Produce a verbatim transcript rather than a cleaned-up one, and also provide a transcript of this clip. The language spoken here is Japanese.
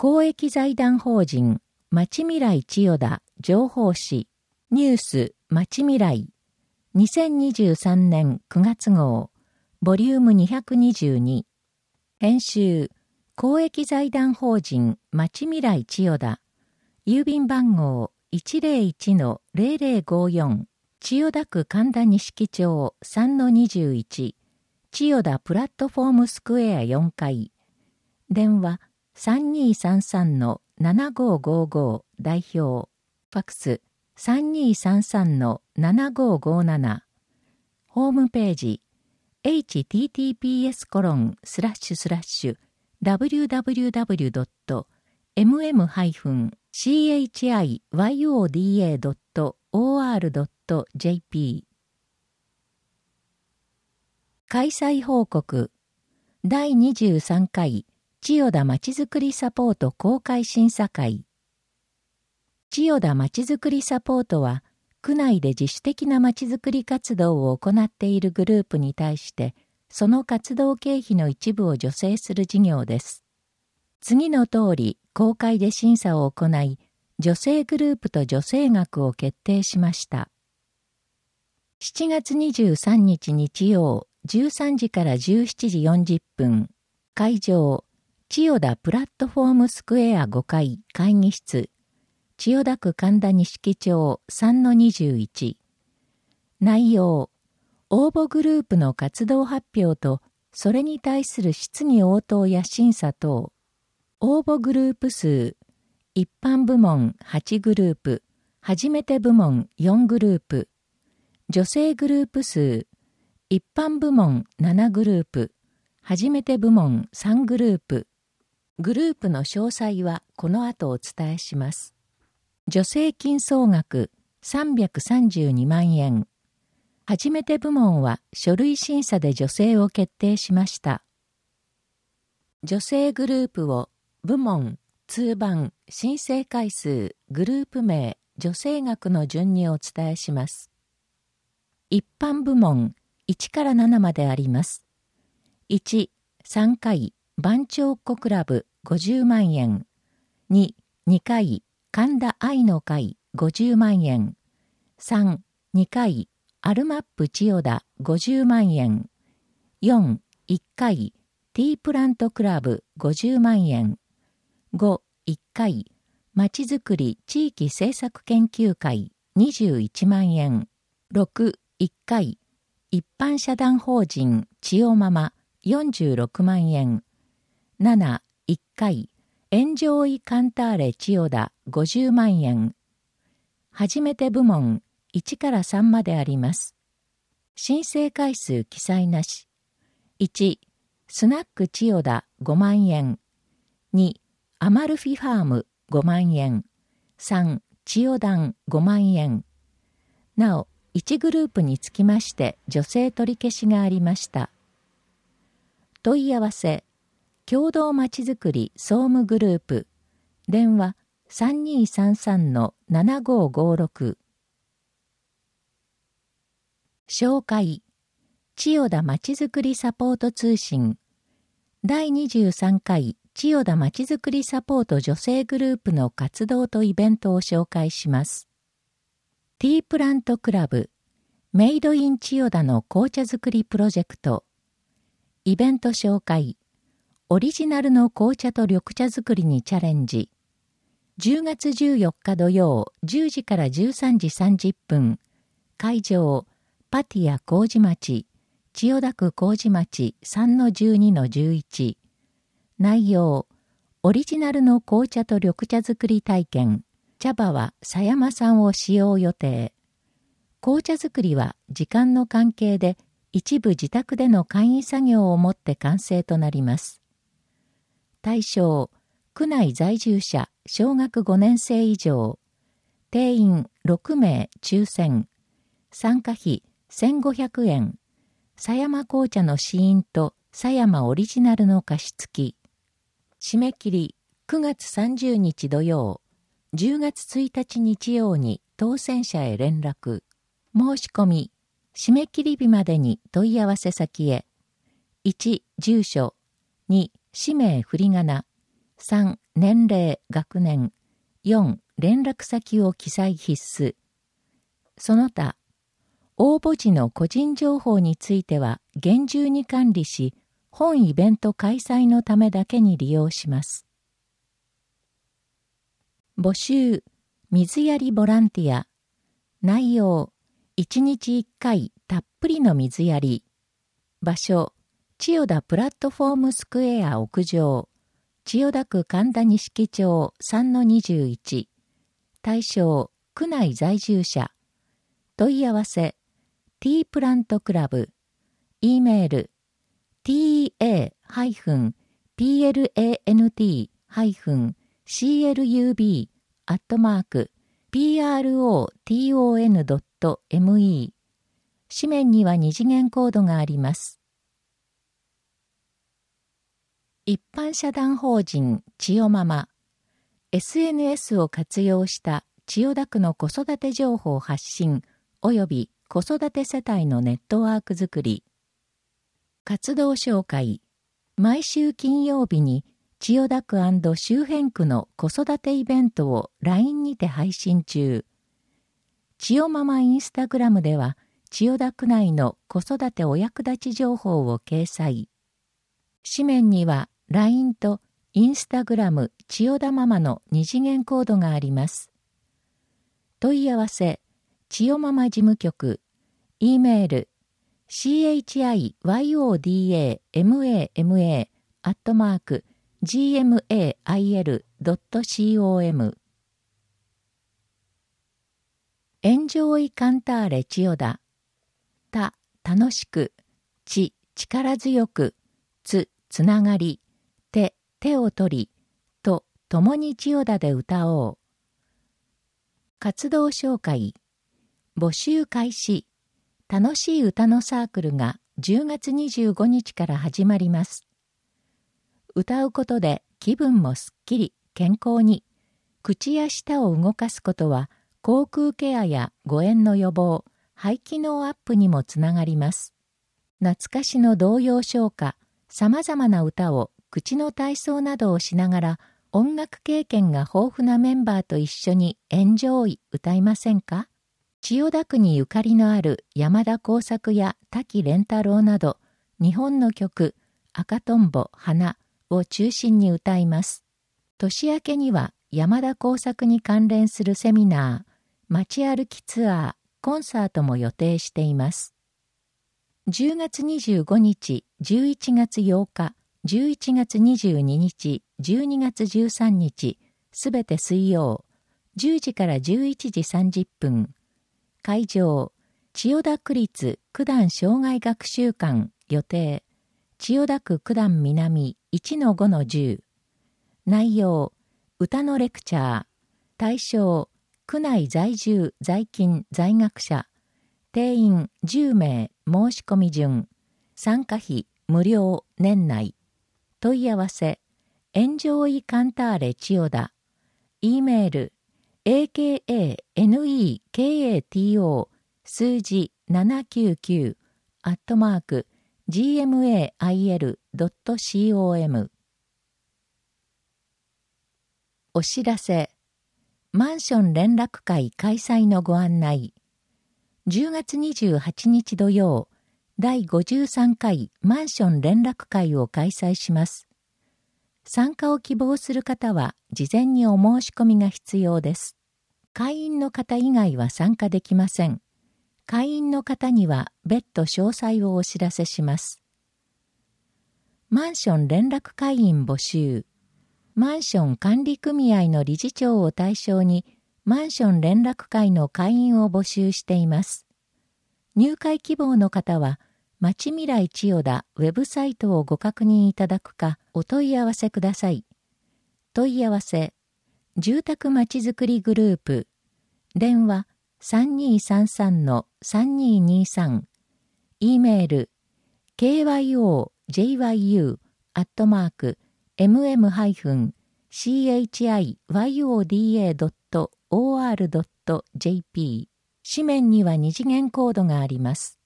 公益財団法人まちみらい千代田情報誌ニュースまちみらいにせんにじゅうさんねんくがつ号ボリュームにひゃくにじゅうに編集公益財団法人まちみらい千代田郵便番号 いちまるいちのゼロゼロごよん 千代田区神田錦町 さんのにじゅういち 千代田プラットフォームスクエアよんかい電話 さんにーさんさんのななごーごーごー 代表ファクス さんにーさんさんのななごーごーなな ホームページ エイチティーティーピーエスコロンスラッシュスラッシュダブリューダブリューダブリュードットエムエムハイフンシーエイチアイワイオーディーエードットオーアールドットジェーピー 開催報告だいにじゅうさんかい千代田まちづくりサポート公開審査会。千代田まちづくりサポートは、区内で自主的なまちづくり活動を行っているグループに対して、その活動経費の一部を助成する事業です。次の通り、公開で審査を行い、助成グループと助成額を決定しました。しちがつにじゅうさんにち日曜、じゅうさんじからじゅうしちじよんじゅっぷん、会場、千代田プラットフォームスクエアごかい会議室、千代田区神田錦町 さんのにじゅういち。内容、応募グループの活動発表と、それに対する質疑応答や審査等。応募グループ数、一般部門はちグループ、初めて部門よんグループ、助成グループ数、一般部門ななグループ、初めて部門さんグループ。グループの詳細はこの後お伝えします。助成金総額さんびゃくさんじゅうにまんえん。初めて部門は書類審査で助成を決定しました。助成グループを部門、通番、申請回数、グループ名、助成額の順にお伝えします。一般部門いちからななまであります。いち、さんかい番長っ子クラブごじゅうまんえん。に、にかい神田愛の会ごじゅうまんえん。さん、にかいアルマップ千代田ごじゅうまんえん。よん、いっかいティープラントクラブごじゅうまんえん。ご、いっかいまちづくり地域政策研究会にじゅういちまんえん。ろく、いっかい一般社団法人千代ママよんじゅうろくまんえん。なな、いっかいエンジョイカンターレ千代田ごじゅうまんえん。初めて部門いちからさんまであります。申請回数記載なし。いち、スナック千代田ごまんえん。に、アマルフィファームごまんえん。さん、千代田ごまんえん。なお、いちグループにつきまして助成取り消しがありました。問い合わせ、共同まちづくり総務グループ、電話 さんにーさんさんのななごーごーろく。紹介、千代田まちづくりサポート通信、だいにじゅうさんかい千代田まちづくりサポート助成グループの活動とイベントを紹介します。ティープラントクラブ、メイドイン千代田の紅茶作りプロジェクト、イベント紹介、オリジナルの紅茶と緑茶作りにチャレンジ。じゅうがつじゅうよっか土曜じゅうじからじゅうさんじさんじゅっぷん。会場、パティア麹町、千代田区麹町 さんのじゅうにのじゅういち。内容、オリジナルの紅茶と緑茶作り体験。茶葉は狭山産を使用予定。紅茶作りは時間の関係で一部自宅での簡易作業をもって完成となります。対象、区内在住者、小学ごねんせい以上。定員ろくめい抽選。参加費せんごひゃくえん。狭山紅茶の試飲と狭山オリジナルの加湿器。締め切りくがつさんじゅうにち土曜、じゅうがつついたち日曜に当選者へ連絡。申し込み、締め切り日までに問い合わせ先へ。いち、住所。に、氏名振り仮名。さん、 年齢、学年。よん、連絡先を記載必須。その他、応募時の個人情報については厳重に管理し、本イベント開催のためだけに利用します。募集、水やりボランティア。内容、いちにちいっかいたっぷりの水やり。場所、千代田プラットフォームスクエア屋上。千代田区神田錦町 さんのにじゅういち。対象、区内在住者。問い合わせ、T プラントクラブ。E メール、ティーエー ピーエルエーエヌティー シーエルユービー アットマーク ピーアールオーティーオーエヌドットエムイー。紙面には二次元コードがあります。一般社団法人千代ママ。エスエヌエス を活用した千代田区の子育て情報発信及び子育て世帯のネットワークづくり。活動紹介。毎週金曜日に千代田区&周辺区の子育てイベントを ライン にて配信中。千代ママインスタグラムでは千代田区内の子育てお役立ち情報を掲載。紙面には ライン とインスタグラム千代田ママの二次元コードがあります。問い合わせ、千代ママ事務局、E メール、チャイヨダマ アットマーク ジーエムエーアイエルドットコム。 エンジョイカンターレ千代田。た、楽しく。ち、力強く。つ、つながり。て、手を取り。と、共に千代田で歌おう。活動紹介。募集開始。楽しい歌のサークルがじゅうがつにじゅうごにちから始まります。歌うことで気分もすっきり、健康に。口や舌を動かすことは、口腔ケアや誤嚥の予防、肺機能アップにもつながります。懐かしの童謡唱歌、様々な歌を口の体操などをしながら、音楽経験が豊富なメンバーと一緒にエンジョイ歌いませんか？千代田区にゆかりのある山田耕作や滝蓮太郎など、日本の曲、赤とんぼ、花を中心に歌います。年明けには山田耕作に関連するセミナー、街歩きツアー、コンサートも予定しています。じゅうがつにじゅうごにち、じゅういちがつようか、じゅういちがつにじゅうににち、じゅうにがつじゅうさんにち、すべて水曜、じゅうじからじゅういちじさんじゅっぷん。会場、千代田区立九段障害学習館予定、千代田区九段南 いちのごのじゅう。内容、歌のレクチャー。対象、区内在住在勤在学者。定員じゅうめい、申し込み順。参加費無料、年内。問い合わせ、エンジョイカンターレ千代田。E メール、エーケーエーエヌイーケーエーティーオー 数字ななきゅうきゅうアットマーク ジーエムエーアイエルドットコム。 お知らせ。マンション連絡会開催のご案内。じゅうがつにじゅうはちにち土曜、だいごじゅうさんかいマンション連絡会を開催します。参加を希望する方は事前にお申し込みが必要です。会員の方以外は参加できません。会員の方には別途詳細をお知らせします。マンション連絡会員募集。マンション管理組合の理事長を対象にマンション連絡会の会員を募集しています。入会希望の方はまちみらい千代田ウェブサイトをご確認いただくかお問い合わせください。問い合わせ、住宅まちづくりグループ、電話 さんにーさんさんのさんにーにーさん、E メール、ケーワイオージェイワイユー アットマーク エムエムハイフンシーエイチアイワイオーディーエードットオーアールドットジェーピー。紙面には二次元コードがあります。